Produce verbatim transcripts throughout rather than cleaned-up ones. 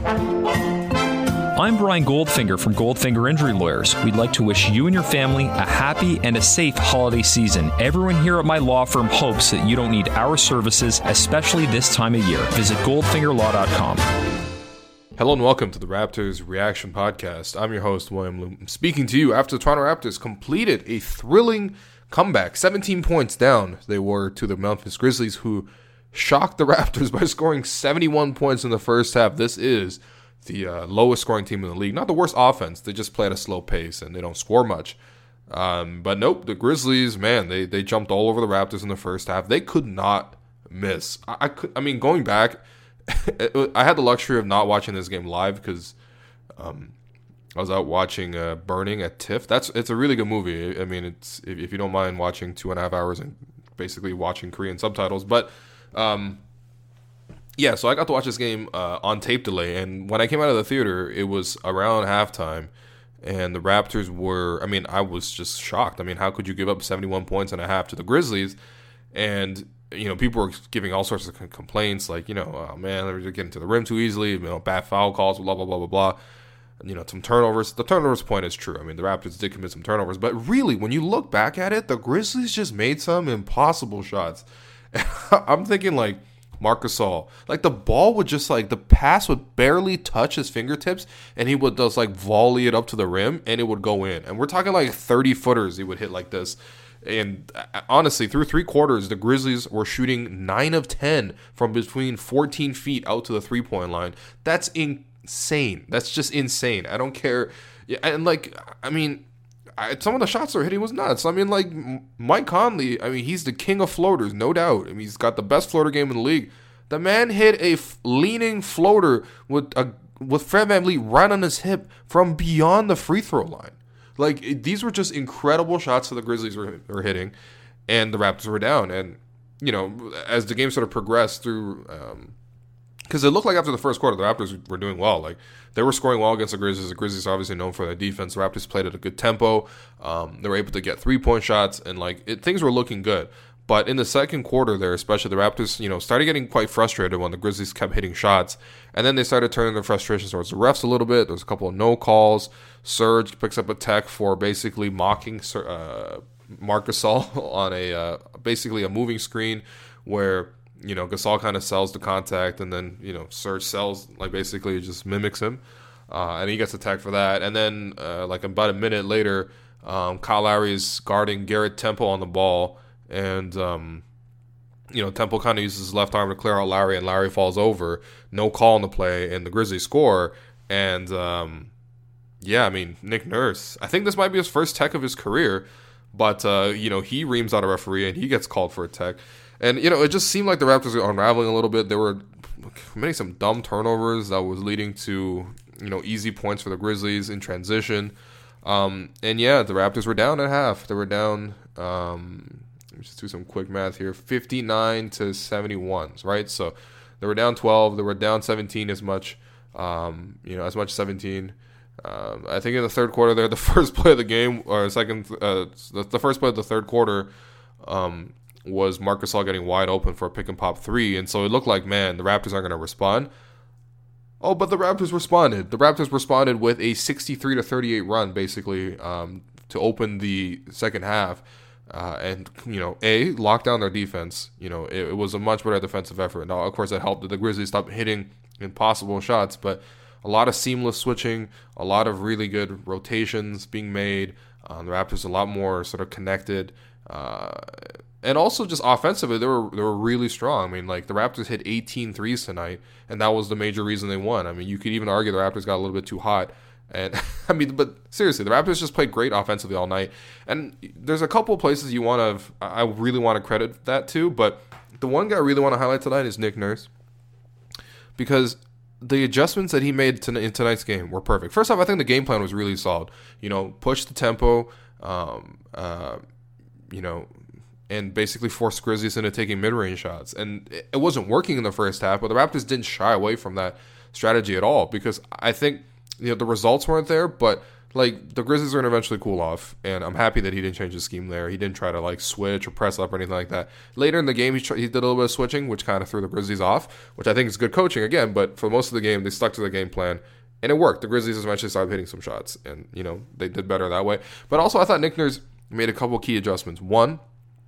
I'm Brian Goldfinger from Goldfinger Injury Lawyers. We'd like to wish you and your family a happy and a safe holiday season. Everyone here at my law firm hopes that you don't need our services, especially this time of year. Visit goldfinger law dot com. Hello and welcome to the Raptors Reaction Podcast. I'm your host, William Loom. I'm speaking to you after the Toronto Raptors completed a thrilling comeback. seventeen points down they were to the Memphis Grizzlies, who shocked the Raptors by scoring seventy-one points in the first half. This is the uh, lowest scoring team in the league. Not the worst offense. They just play at a slow pace and they don't score much. Um, but nope, the Grizzlies, man, they they jumped all over the Raptors in the first half. They could not miss. I, I could. I mean, going back, I had the luxury of not watching this game live because um, I was out watching uh, Burning at TIFF. That's it's a really good movie. I mean, it's if, if you don't mind watching two and a half hours and basically watching Korean subtitles, but. Um, Yeah, so I got to watch this game uh, on tape delay, and when I came out of the theater, it was around halftime, and the Raptors were, I mean, I was just shocked. I mean, how could you give up seventy-one points and a half to the Grizzlies? And, you know, people were giving all sorts of complaints, like, you know, oh, man, they're getting to the rim too easily, you know, bad foul calls, blah, blah, blah, blah, blah. And, you know, some turnovers. The turnovers point is true. I mean, the Raptors did commit some turnovers, but really, when you look back at it, the Grizzlies just made some impossible shots. I'm thinking, like, Marc Gasol, like the ball would just like the pass would barely touch his fingertips and he would just like volley it up to the rim and it would go in. And we're talking like thirty footers he would hit like this. And honestly, through three quarters, the Grizzlies were shooting nine of ten from between fourteen feet out to the three point line. That's insane. That's just insane. I don't care. Yeah, and like, I mean, I, some of the shots they were hitting was nuts. I mean, like, Mike Conley, I mean, he's the king of floaters, no doubt. I mean, he's got the best floater game in the league. The man hit a f- leaning floater with a with Fred VanVleet right on his hip from beyond the free throw line. Like, it, these were just incredible shots that the Grizzlies were, were hitting, and the Raptors were down. And, you know, as the game sort of progressed through, um, because it looked like after the first quarter, the Raptors were doing well. Like, they were scoring well against the Grizzlies. The Grizzlies are obviously known for their defense. The Raptors played at a good tempo. Um, they were able to get three-point shots, and, like, it, things were looking good. But in the second quarter there, especially, the Raptors, you know, started getting quite frustrated when the Grizzlies kept hitting shots. And then they started turning their frustrations towards the refs a little bit. There was a couple of no calls. Serge picks up a tech for basically mocking uh, Marc Gasol on a uh, basically a moving screen where, you know, Gasol kind of sells the contact, and then, you know, Serge sells, like, basically just mimics him. Uh, and he gets attacked for that. And then, uh, like, about a minute later, um, Kyle Lowry is guarding Garrett Temple on the ball. And, um, you know, Temple kind of uses his left arm to clear out Lowry, and Lowry falls over. No call on the play, and the Grizzlies score. And, um, yeah, I mean, Nick Nurse, I think this might be his first tech of his career. But, uh, you know, he reams out a referee, and he gets called for a tech. And, you know, it just seemed like the Raptors were unraveling a little bit. They were committing some dumb turnovers that was leading to, you know, easy points for the Grizzlies in transition. Um, and, yeah, the Raptors were down at half. They were down, um, let me just do some quick math here, fifty-nine to seventy-one, right? So they were down twelve. They were down seventeen as much, um, you know, as much as seventeen. Um, I think in the third quarter there, the first play of the game, or second, uh, the, the first play of the third quarter, um, was Marc Gasol getting wide open for a pick and pop three. And so it looked like, man, the Raptors aren't going to respond. Oh, but the Raptors responded. The Raptors responded with a sixty-three to thirty-eight run, basically, um, to open the second half. Uh, and, you know, A, lock down their defense. You know, it, it was a much better defensive effort. Now, of course, that helped that the Grizzlies stopped hitting impossible shots, but a lot of seamless switching, a lot of really good rotations being made. Um, the Raptors a lot more sort of connected. Uh, and also just offensively, they were they were really strong. I mean, like, the Raptors hit eighteen threes tonight, and that was the major reason they won. I mean, you could even argue the Raptors got a little bit too hot. And I mean, but seriously, the Raptors just played great offensively all night. And there's a couple of places you want to, I really want to credit that to, but the one guy I really want to highlight tonight is Nick Nurse, because the adjustments that he made to, in tonight's game were perfect. First off, I think the game plan was really solid. You know, push the tempo, um, uh, you know, and basically force Grizzlies into taking mid-range shots. And it wasn't working in the first half, but the Raptors didn't shy away from that strategy at all, because I think, you know, the results weren't there, but like the Grizzlies are going to eventually cool off, and I'm happy that he didn't change his scheme there. He didn't try to like switch or press up or anything like that. Later in the game, he, tr- he did a little bit of switching, which kind of threw the Grizzlies off, which I think is good coaching again. But for most of the game, they stuck to the game plan, and it worked. The Grizzlies eventually started hitting some shots, and you know they did better that way. But also, I thought Nick Nurse made a couple key adjustments. One,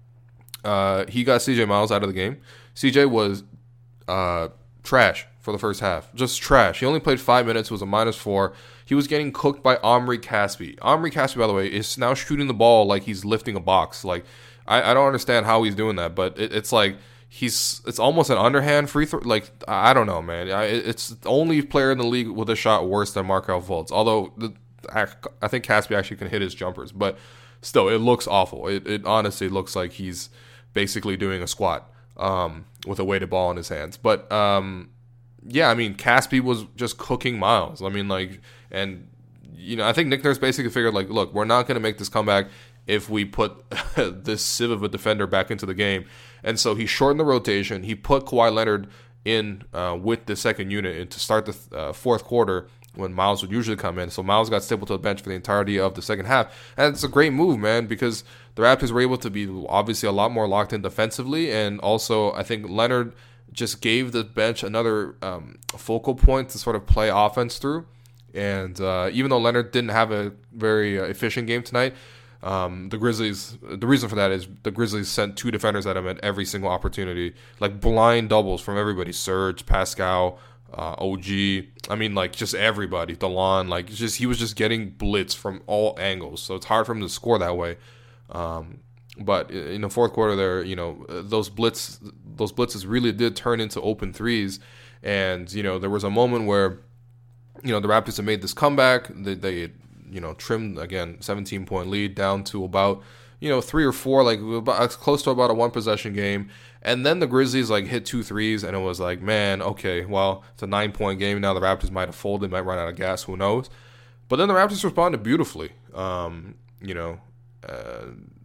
uh, he got C J Miles out of the game. C J was uh, trash for the first half, just trash. He only played five minutes. It was a minus four. He was getting cooked by Omri Caspi. Omri Caspi, by the way, is now shooting the ball like he's lifting a box. Like, I, I don't understand how he's doing that, but it, it's like he's it's almost an underhand free throw. Like, I don't know, man. I, it's the only player in the league with a shot worse than Markelle Fultz. Although the, I, I think Caspi actually can hit his jumpers, but still, it looks awful. It, it honestly looks like he's basically doing a squat um, with a weighted ball in his hands. But um, yeah, I mean, Caspi was just cooking Miles. I mean, like. And, you know, I think Nick Nurse basically figured, like, look, we're not going to make this comeback if we put this sieve of a defender back into the game. And so he shortened the rotation. He put Kawhi Leonard in uh, with the second unit and to start the uh, fourth quarter when Miles would usually come in. So Miles got stapled to the bench for the entirety of the second half. And it's a great move, man, because the Raptors were able to be obviously a lot more locked in defensively. And also, I think Leonard just gave the bench another um, focal point to sort of play offense through. And uh, even though Leonard didn't have a very uh, efficient game tonight, um, the Grizzlies, the reason for that is the Grizzlies sent two defenders at him at every single opportunity, like blind doubles from everybody, Serge, Pascal, uh, O G. I mean, like just everybody, DeLon, like just he was just getting blitz from all angles. So it's hard for him to score that way. Um, but in the fourth quarter there, you know, those blitz, those blitzes really did turn into open threes. And, you know, there was a moment where, you know, the Raptors had made this comeback. They, they you know, trimmed, again, seventeen-point lead down to about, you know, three or four, like about, close to about a one-possession game. And then the Grizzlies, like, hit two threes, and it was like, man, okay, well, it's a nine-point game. Now the Raptors might have folded, might run out of gas, who knows. But then the Raptors responded beautifully. Um, you know, uh,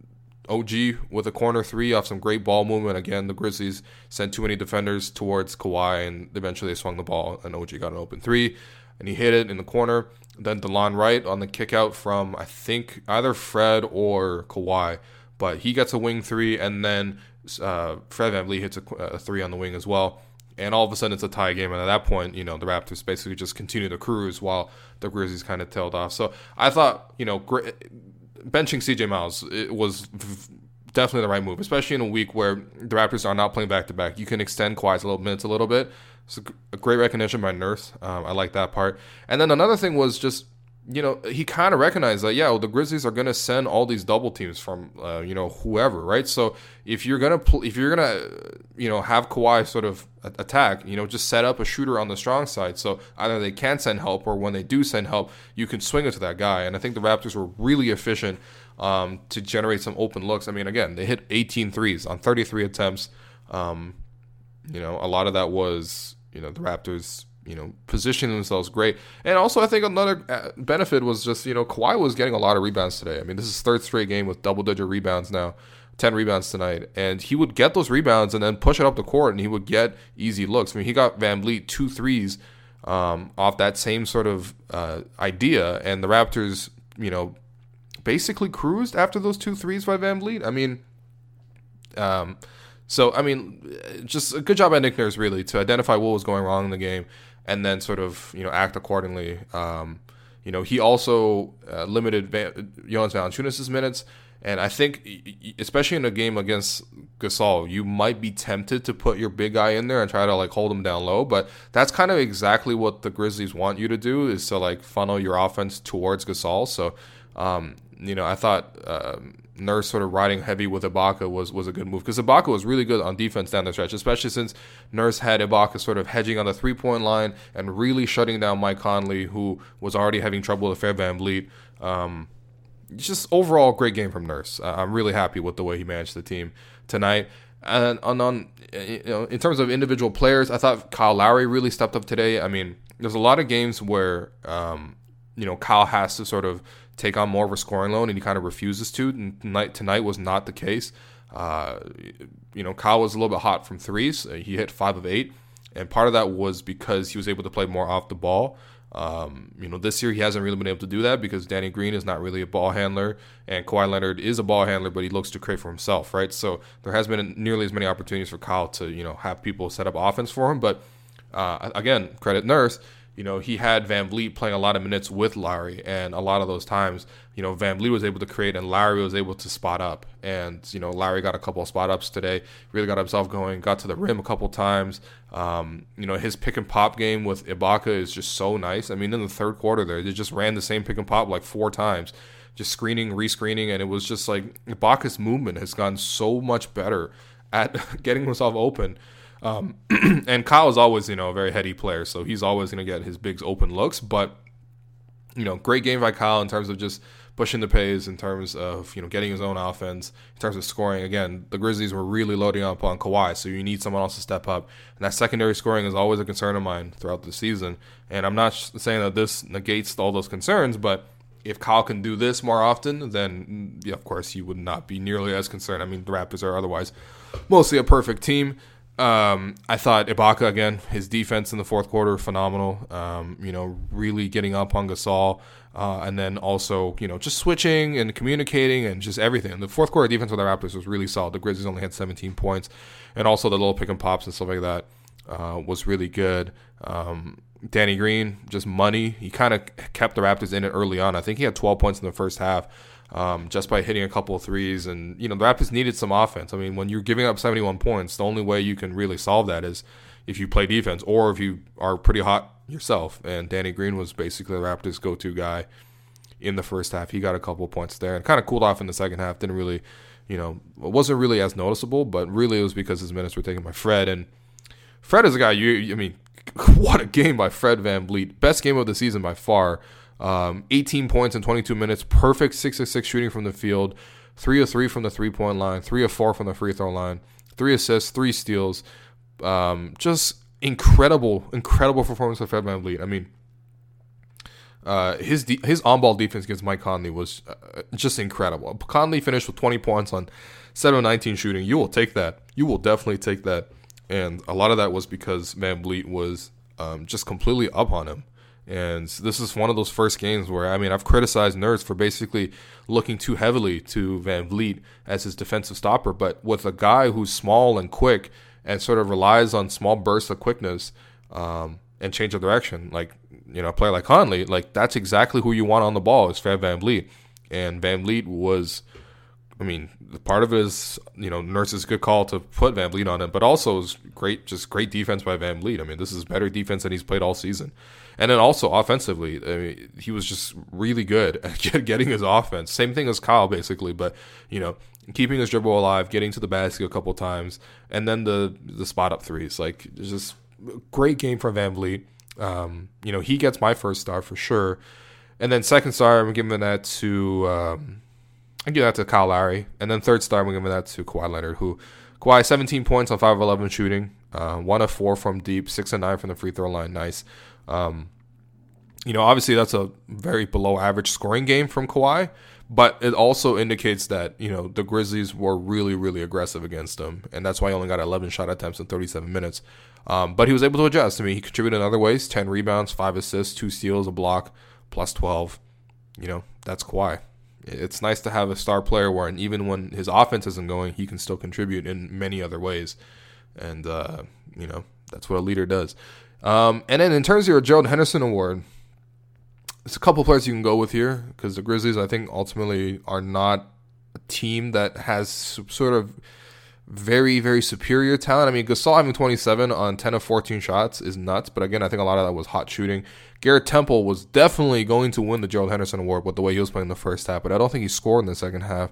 O G with a corner three off some great ball movement. Again, the Grizzlies sent too many defenders towards Kawhi, and eventually they swung the ball, and O G got an open three. And he hit it in the corner. Then DeLon Wright on the kick out from, I think, either Fred or Kawhi. But he gets a wing three, and then uh, Fred VanVleet hits a, a three on the wing as well. And all of a sudden, it's a tie game. And at that point, you know, the Raptors basically just continue to cruise while the Grizzlies kind of tailed off. So I thought, you know, great, benching C J Miles, it was v- definitely the right move, especially in a week where the Raptors are not playing back-to-back. You can extend Kawhi's little minutes a little bit. It's a great recognition by Nurse. Um, I like that part. And then another thing was just, you know, he kind of recognized that, yeah, well, the Grizzlies are going to send all these double teams from, uh, you know, whoever, right? So if you're going to, pl- if you're going to, you know, have Kawhi sort of attack, you know, just set up a shooter on the strong side. So either they can send help, or when they do send help, you can swing it to that guy. And I think the Raptors were really efficient um, to generate some open looks. I mean, again, they hit eighteen threes on thirty-three attempts. Um, you know, a lot of that was, you know, the Raptors, you know, positioning themselves great. And also, I think another benefit was just, you know, Kawhi was getting a lot of rebounds today. I mean, this is his third straight game with double-digit rebounds now, ten rebounds tonight. And he would get those rebounds and then push it up the court, and he would get easy looks. I mean, he got VanVleet two threes um, off that same sort of uh, idea, and the Raptors, you know, basically cruised after those two threes by VanVleet. I mean, um... So, I mean, just a good job by Nick Nurse, really, to identify what was going wrong in the game and then sort of, you know, act accordingly. Um, you know, he also uh, limited Van- Jonas Valanciunas' minutes. And I think, especially in a game against Gasol, you might be tempted to put your big guy in there and try to, like, hold him down low. But that's kind of exactly what the Grizzlies want you to do, is to, like, funnel your offense towards Gasol. So, um, you know, I thought... Um, Nurse sort of riding heavy with Ibaka was, was a good move, because Ibaka was really good on defense down the stretch, especially since Nurse had Ibaka sort of hedging on the three-point line and really shutting down Mike Conley, who was already having trouble with Fred VanVleet. Um, just overall great game from Nurse. Uh, I'm really happy with the way he managed the team tonight. And on, on you know, in terms of individual players, I thought Kyle Lowry really stepped up today. I mean, there's a lot of games where um, you know, Kyle has to sort of take on more of a scoring load, and he kind of refuses to. And tonight, tonight was not the case. Uh, you know, Kyle was a little bit hot from threes. He hit five of eight, and part of that was because he was able to play more off the ball. Um, you know, this year he hasn't really been able to do that because Danny Green is not really a ball handler, and Kawhi Leonard is a ball handler, but he looks to create for himself, right? So there has been nearly as many opportunities for Kyle to, you know, have people set up offense for him. But uh, again, credit Nurse. You know, he had Van Vliet playing a lot of minutes with Lowry, and a lot of those times, you know, Van Vliet was able to create and Lowry was able to spot up. And, you know, Lowry got a couple of spot ups today, really got himself going, got to the rim a couple times. Um, you know, his pick and pop game with Ibaka is just so nice. I mean, in the third quarter there, they just ran the same pick and pop like four times, just screening, rescreening, and it was just like Ibaka's movement has gotten so much better at getting himself open. Um, and Kyle is always, you know, a very heady player, so he's always going to get his bigs open looks. But, you know, great game by Kyle in terms of just pushing the pace, in terms of, you know, getting his own offense, in terms of scoring. Again, the Grizzlies were really loading up on Kawhi, so you need someone else to step up. And that secondary scoring is always a concern of mine throughout the season. And I'm not saying that this negates all those concerns, but if Kyle can do this more often, then, yeah, of course, you would not be nearly as concerned. I mean, the Raptors are otherwise mostly a perfect team. Um, I thought Ibaka, again, his defense in the fourth quarter, phenomenal. Um, you know, really getting up on Gasol, uh, and then also, you know, just switching and communicating and just everything. The fourth quarter defense of the Raptors was really solid. The Grizzlies only had seventeen points, and also the little pick and pops and stuff like that uh, was really good. Um, Danny Green, just money. He kind of kept the Raptors in it early on. I think he had twelve points in the first half. Um, just by hitting a couple of threes. And, you know, the Raptors needed some offense. I mean, when you're giving up seventy-one points, the only way you can really solve that is if you play defense or if you are pretty hot yourself. And Danny Green was basically the Raptors' go-to guy in the first half. He got a couple of points there and kind of cooled off in the second half. Didn't really, you know, it wasn't really as noticeable, but really it was because his minutes were taken by Fred. And Fred is a guy, you, I mean, what a game by Fred VanVleet. Best game of the season by far. Um, eighteen points in twenty-two minutes, perfect six of six shooting from the field, three of three from the three-point line, three of four from the free throw line, three assists, three steals. Um, just incredible, incredible performance of Fred VanVleet. I mean, uh, his de- his on-ball defense against Mike Conley was uh, just incredible. Conley finished with twenty points on seven of nineteen shooting. You will take that. You will definitely take that. And a lot of that was because VanVleet was um, just completely up on him. And this is one of those first games where, I mean, I've criticized Nerds for basically looking too heavily to VanVleet as his defensive stopper. But with a guy who's small and quick and sort of relies on small bursts of quickness um, and change of direction, like, you know, a player like Conley, like, that's exactly who you want on the ball is Fred VanVleet. And VanVleet was, I mean, part of it is, you know, Nurse's good call to put VanVleet on him, but also is great, just great defense by VanVleet. I mean, this is better defense than he's played all season. And then also offensively, I mean, he was just really good at getting his offense. Same thing as Kyle, basically, but, you know, keeping his dribble alive, getting to the basket a couple times, and then the the spot up threes. Like, it's just a great game from VanVleet. Um, you know, he gets my first star for sure. And then second star, I'm giving that to um, I give that to Kyle Lowry. And then third star, I'm giving that to Kawhi Leonard, who Kawhi seventeen points on five of eleven shooting, uh, one of four from deep, six and nine from the free throw line. Nice. Um, you know, obviously that's a very below average scoring game from Kawhi, but it also indicates that, you know, the Grizzlies were really, really aggressive against him, and that's why he only got eleven shot attempts in thirty-seven minutes. Um, but he was able to adjust. I mean, he contributed in other ways, ten rebounds, five assists, two steals, a block, plus twelve. You know, that's Kawhi. It's nice to have a star player where even when his offense isn't going, he can still contribute in many other ways. And, uh, you know, that's what a leader does. Um, and then in terms of your Gerald Henderson Award, there's a couple players you can go with here because the Grizzlies, I think, ultimately are not a team that has sort of very, very superior talent. I mean, Gasol having twenty-seven on ten of fourteen shots is nuts, but again, I think a lot of that was hot shooting. Garrett Temple was definitely going to win the Gerald Henderson Award with the way he was playing in the first half, but I don't think he scored in the second half.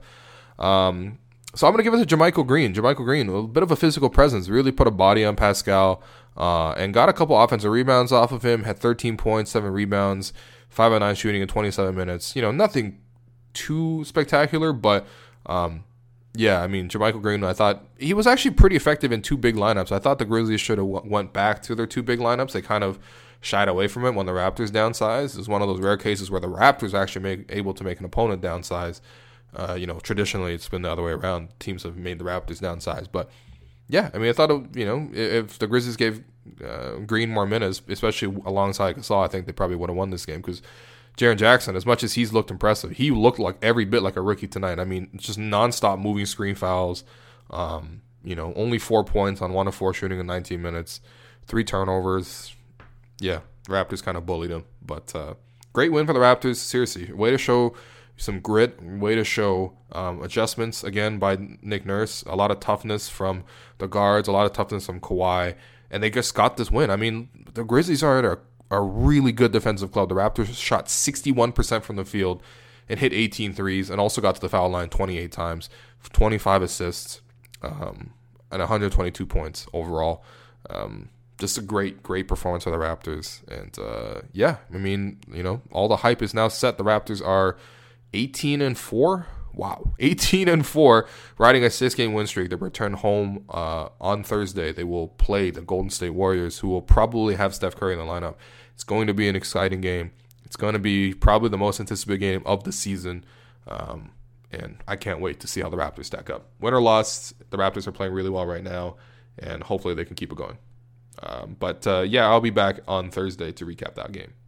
Um, so I'm going to give it to JaMychal Green. JaMychal Green, a bit of a physical presence, really put a body on Pascal, uh, and got a couple offensive rebounds off of him, had thirteen points, seven rebounds, five of nine shooting in twenty-seven minutes. You know, nothing too spectacular, but um, yeah, I mean, JaMychal Green, I thought he was actually pretty effective in two big lineups. I thought the Grizzlies should have w- went back to their two big lineups. They kind of shied away from it when the Raptors downsized. It was one of those rare cases where the Raptors actually make, able to make an opponent downsize. Uh, you know, traditionally it's been the other way around. Teams have made the Raptors downsize. But, yeah, I mean, I thought, it, you know, if the Grizzlies gave uh, Green more minutes, especially alongside Gasol, I think they probably would have won this game because Jaren Jackson, as much as he's looked impressive, he looked like every bit like a rookie tonight. I mean, just nonstop moving screen fouls. Um, you know, only four points on one of four shooting in nineteen minutes, three turnovers. Yeah, Raptors kind of bullied him. But uh, great win for the Raptors. Seriously, way to show some grit, way to show um, adjustments, again, by Nick Nurse. A lot of toughness from the guards, a lot of toughness from Kawhi. And they just got this win. I mean, the Grizzlies are at a a really good defensive club. The Raptors shot sixty-one percent from the field and hit eighteen threes and also got to the foul line twenty-eight times, twenty-five assists, um, and one hundred twenty-two points overall. Um, just a great, great performance for the Raptors. And, uh, yeah, I mean, you know, all the hype is now set. The Raptors are eighteen and four. Wow, eighteen and four, riding a six-game win streak. They return home uh, on Thursday. They will play the Golden State Warriors, who will probably have Steph Curry in the lineup. It's going to be an exciting game. It's going to be probably the most anticipated game of the season, um, and I can't wait to see how the Raptors stack up. Win or loss, the Raptors are playing really well right now, and hopefully they can keep it going. Um, but, uh, yeah, I'll be back on Thursday to recap that game.